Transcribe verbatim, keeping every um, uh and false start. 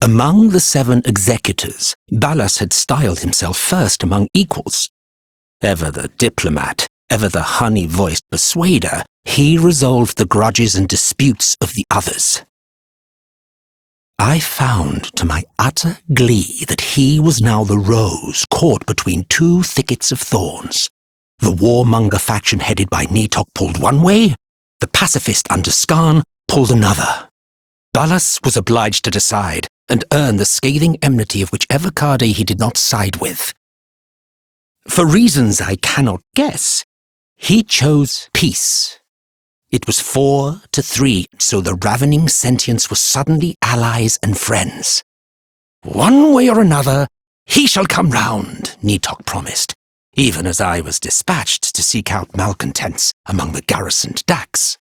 Among the seven executors, Balas had styled himself first among equals. Ever the diplomat, ever the honey-voiced persuader, he resolved the grudges and disputes of the others. I found to my utter glee that he was now the rose caught between two thickets of thorns. The warmonger faction headed by Nitok pulled one way, the pacifist under Skarn pulled another. Balas was obliged to decide and earn the scathing enmity of whichever Kade he did not side with. For reasons I cannot guess, he chose peace. It was four to three, so the ravening sentients were suddenly allies and friends. One way or another, he shall come round, Nitok promised, even as I was dispatched to seek out malcontents among the garrisoned Dax.